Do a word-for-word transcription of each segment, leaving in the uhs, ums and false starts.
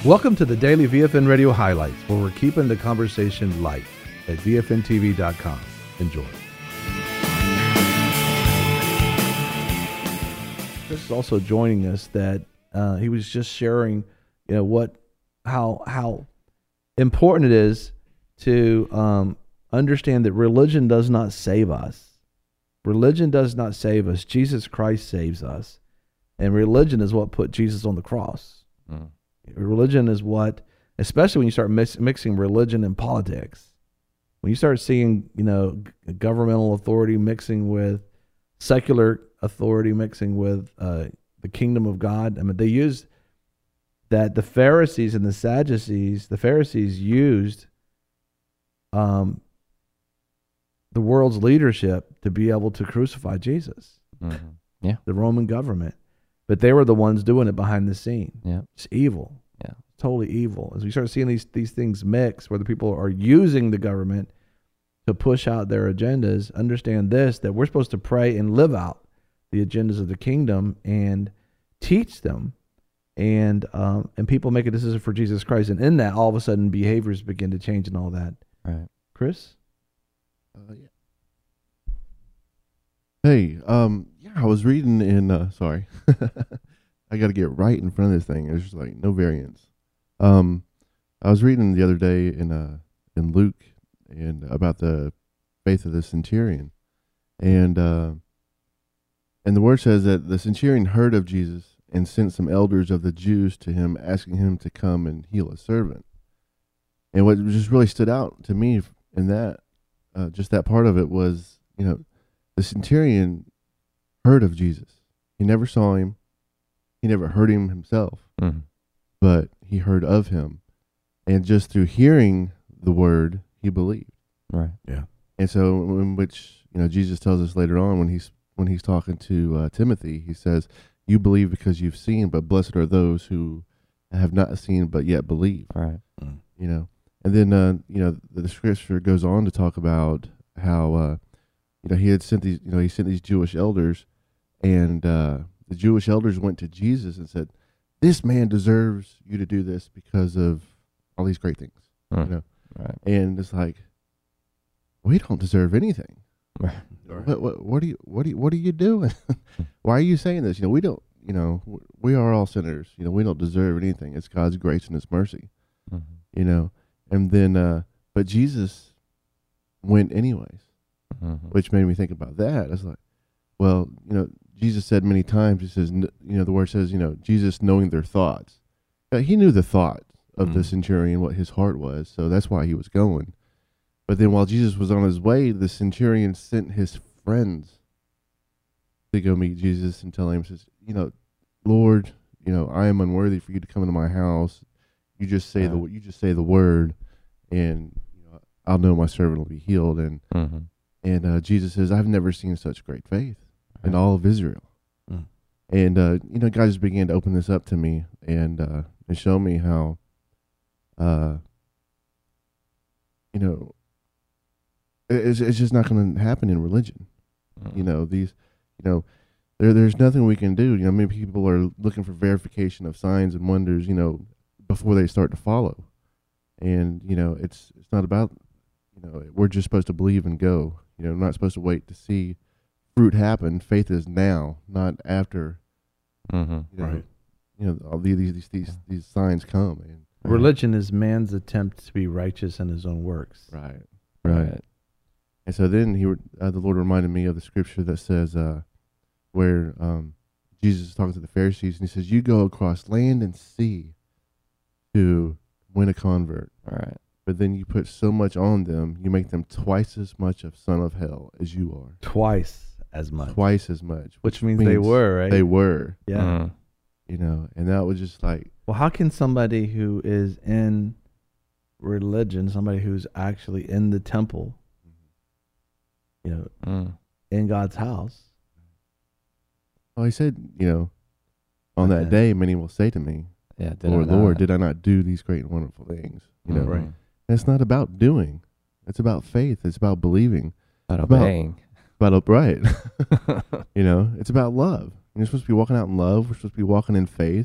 Welcome to the Daily V F N Radio Highlights, where we're keeping the conversation light at V F N T V dot com. Enjoy. Chris is also joining us that uh, he was just sharing, you know, what, how, how important it is to um, understand that religion does not save us. Religion does not save us. Jesus Christ saves us. And religion is what put Jesus on the cross. Mm. Religion is what, especially when you start mix, mixing religion and politics, when you start seeing, you know, g- governmental authority mixing with secular authority, mixing with uh, the kingdom of God. I mean, they used that the Pharisees and the Sadducees, the Pharisees used um, the world's leadership to be able to crucify Jesus. Mm-hmm. Yeah. The Roman government. But they were the ones doing it behind the scene. Yeah. It's evil. Yeah. Totally evil. As we start seeing these these things mix, where the people are using the government to push out their agendas, understand this, that we're supposed to pray and live out the agendas of the kingdom and teach them. And um, and people make a decision for Jesus Christ. And in that, all of a sudden, behaviors begin to change and all that. Right. Chris? Uh, yeah. Hey, um, yeah, I was reading in, uh, sorry, I got to get right in front of this thing. There's just like no variance. Um, I was reading the other day in, uh, in Luke and about the faith of the centurion. And, uh, and the word says that the centurion heard of Jesus and sent some elders of the Jews to him, asking him to come and heal a servant. And what just really stood out to me in that, uh, just that part of it was, you know, the centurion heard of Jesus. He never saw him. He never heard him himself, mm-hmm. but he heard of him. And just through hearing the word, he believed. Right. Yeah. And so in which, you know, Jesus tells us later on when he's, when he's talking to uh, Timothy, he says, you believe because you've seen, but blessed are those who have not seen, but yet believe. Right. Mm. You know, and then, uh, you know, the, the scripture goes on to talk about how, uh, you know, he had sent these, you know, he sent these Jewish elders, and uh, the Jewish elders went to Jesus and said, this man deserves you to do this because of all these great things, mm. you know? Right. And it's like, we don't deserve anything. Right. What, what, what are you, what are you, what are you doing? Why are you saying this? You know, we don't, you know, we are all sinners. You know, we don't deserve anything. It's God's grace and his mercy, mm-hmm. you know? And then, uh, but Jesus went anyways. Mm-hmm. Which made me think about that. It's like, well, you know, Jesus said many times, he says, you know, the word says, you know, Jesus knowing their thoughts. Now, he knew the thought of mm-hmm. the centurion, what his heart was, so that's why he was going. But then while Jesus was on his way, the centurion sent his friends to go meet Jesus and tell him, says, you know, Lord, you know, I am unworthy for you to come into my house. You just say right. the you just say the word, and you know, I'll know my servant will be healed. And mm-hmm. And uh, Jesus says, I've never seen such great faith right. in all of Israel. Mm. And, uh, you know, God just began to open this up to me and uh, and show me how, uh, you know, it's, it's just not going to happen in religion. Mm. You know, these, you know, there there's nothing we can do. You know, many people are looking for verification of signs and wonders, you know, before they start to follow. And, you know, it's it's not about, you know, we're just supposed to believe and go. You know, we're not supposed to wait to see fruit happen. Faith is now, not after. Mm-hmm. You know, right. You know, all these these these these signs come. And religion is man's attempt to be righteous in his own works. Right. Right. right. And so then he, uh, the Lord reminded me of the scripture that says, uh, where um, Jesus is talking to the Pharisees, and he says, "You go across land and sea to win a convert." All right. But then you put so much on them, you make them twice as much of son of hell as you are. Twice as much. Twice as much. Which, which means, means they were, right? They were. Yeah. Mm. You know, and that was just like... Well, how can somebody who is in religion, somebody who's actually in the temple, you know, mm. in God's house... Well, he said, you know, on okay. that day, many will say to me, yeah, Lord, Lord, did I not do these great and wonderful things? You know, mm-hmm. right. And it's not about doing. It's about faith. It's about believing. About obeying. About, about right. You know, it's about love. And you're supposed to be walking out in love. We're supposed to be walking in faith,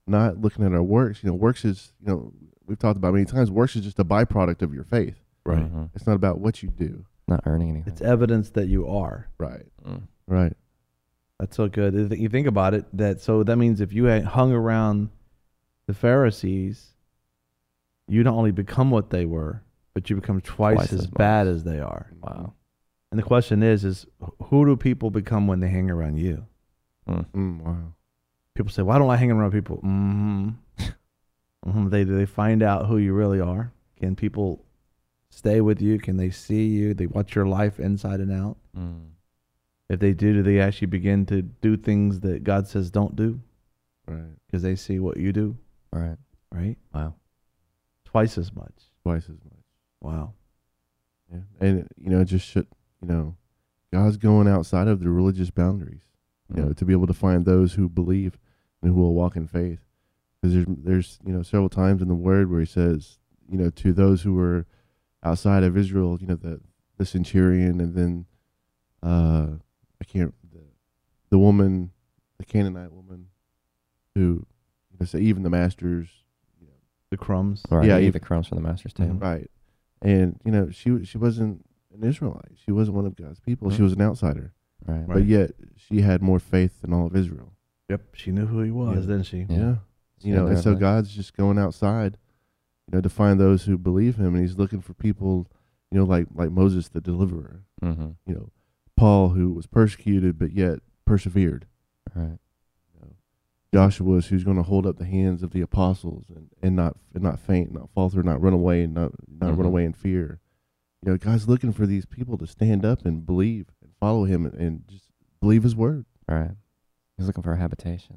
not looking at our works. You know, works is, you know, we've talked about many times, works is just a byproduct of your faith. Right. Mhm. It's not about what you do. Not earning anything. It's evidence that you are. Right. Mm. Right. That's so good. If you think about it, that so that means if you had hung around the Pharisees, you don't only become what they were, but you become twice, Twice as as bad much. as they are. Wow. And the question is, is who do people become when they hang around you? Mm. Mm, wow. People say, why don't I hang around people? Mm-hmm. mm-hmm. They, do they find out who you really are? Can people stay with you? Can they see you? They watch your life inside and out. Mm. If they do, do they actually begin to do things that God says don't do? Right. Because they see what you do, Right. right? Wow. Twice as much. Twice as much. Wow. Yeah. And, you know, it just should, you know, God's going outside of the religious boundaries, you know, Mm. to be able to find those who believe and who will walk in faith. Because there's, there's, you know, several times in the word where he says, you know, to those who were outside of Israel, you know, the, the centurion, and then, uh, I can't, the, the woman, the Canaanite woman who, you know, say even the masters, you know, The crumbs. Right. Yeah, Yeah. Eat you- the crumbs from the master's table. right. And, you know, she, she wasn't an Israelite. She wasn't one of God's people. She Mhm. was an outsider. Right. Right. But yet she had more faith than all of Israel. Yep. She knew who he was, Yeah. didn't she? Yeah. Yeah. You know, Yeah, and so right. God's just going outside, you know, to find those who believe him, and he's looking for people, you know, like like Moses the deliverer, Mm-hmm. you know, Paul who was persecuted but yet persevered. Right. You know, Joshua who's going to hold up the hands of the apostles and, and not and not faint, not falter, not run away, and not not run Mhm. away in fear. You know, God's looking for these people to stand up and believe and follow him and, and just believe his word. Right. He's looking for a habitation.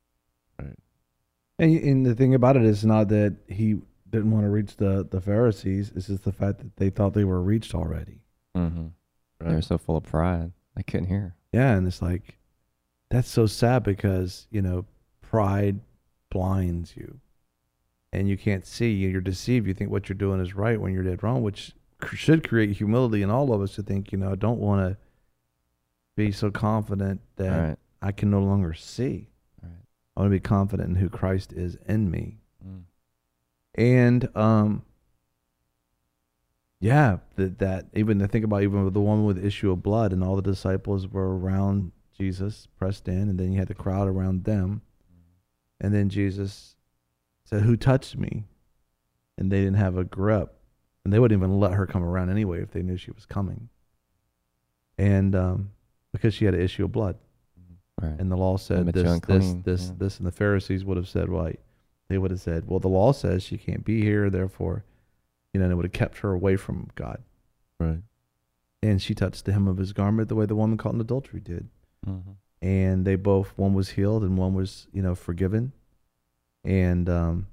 And, and the thing about it is not that he didn't want to reach the, the Pharisees. It's just the fact that they thought they were reached already. Mm-hmm. Right? They were so full of pride, they couldn't hear. Yeah. And it's like, that's so sad because, you know, pride blinds you and you can't see. You're deceived. You think what you're doing is right when you're dead wrong, which c- should create humility in all of us to think, you know, I don't want to be so confident that Right. I can no longer see. Right. I want to be confident in who Christ is in me. Mm. And um, yeah, that that even to think about even with the woman with the issue of blood, and all the disciples were around Jesus, pressed in, and then you had the crowd around them, and then Jesus said, "Who touched me?" And they didn't have a grip, and they wouldn't even let her come around anyway if they knew she was coming. And um, because she had an issue of blood. Right. And the law said makes you this, this, unclean, this, yeah. this, and the Pharisees would have said, right. They would have said, well, the law says she can't be here, therefore, you know, and it would have kept her away from God. Right. And she touched the hem of his garment the way the woman caught in adultery did. Mm-hmm. And they both, one was healed and one was, you know, forgiven. And um,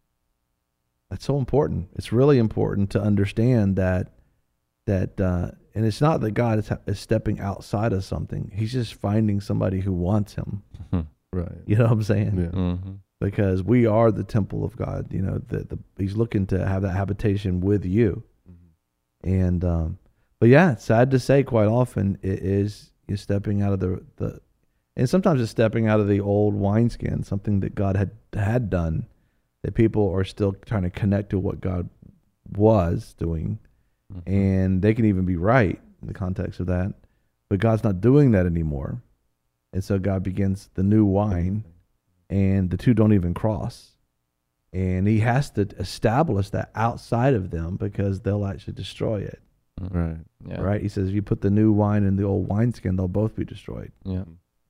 that's so important. It's really important to understand that, that, uh, and it's not that God is, is stepping outside of something. He's just finding somebody who wants him. Right. You know what I'm saying? Yeah. Mm-hmm. Because we are the temple of God. You know, the, the he's looking to have that habitation with you. Mhm. And um, but yeah, it's sad to say, quite often it is you stepping out of the the, and sometimes it's stepping out of the old wineskin, something that God had had done, that people are still trying to connect to what God was doing, Mm-hmm. and they can even be right in the context of that, but God's not doing that anymore, and so God begins the new wine. And the two don't even cross. And he has to establish that outside of them because they'll actually destroy it. Mm-hmm. Right. Yeah. Right? He says, if you put the new wine in the old wineskin, they'll both be destroyed. Yeah.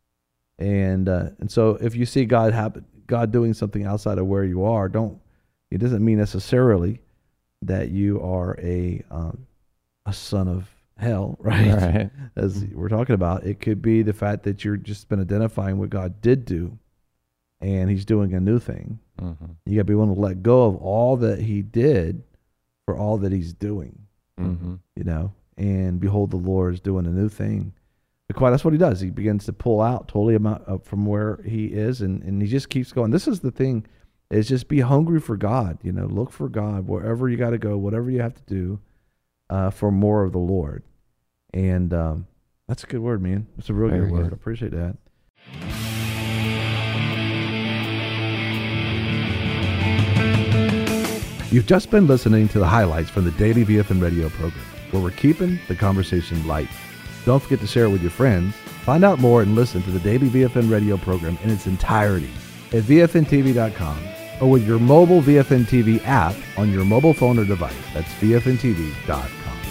And uh, and so if you see God happen, God doing something outside of where you are, don't, it doesn't mean necessarily that you are a um, a son of hell, right? Right. As we're talking about, it could be the fact that you're just been identifying what God did do, and he's doing a new thing. Mm-hmm. You got to be willing to let go of all that he did for all that he's doing, Mm-hmm. you know, and behold, the Lord is doing a new thing. But quite, that's what he does. He begins to pull out totally amount up from where he is, and, and he just keeps going. This is the thing, is just be hungry for God, you know, look for God wherever you got to go, whatever you have to do uh, for more of the Lord. And um, that's a good word, man. That's a real Very good word. good. I appreciate that. You've just been listening to the highlights from the Daily V F N Radio program, where we're keeping the conversation light. Don't forget to share it with your friends. Find out more and listen to the Daily V F N Radio program in its entirety at V F N T V dot com or with your mobile V F N T V app on your mobile phone or device. That's V F N T V dot com.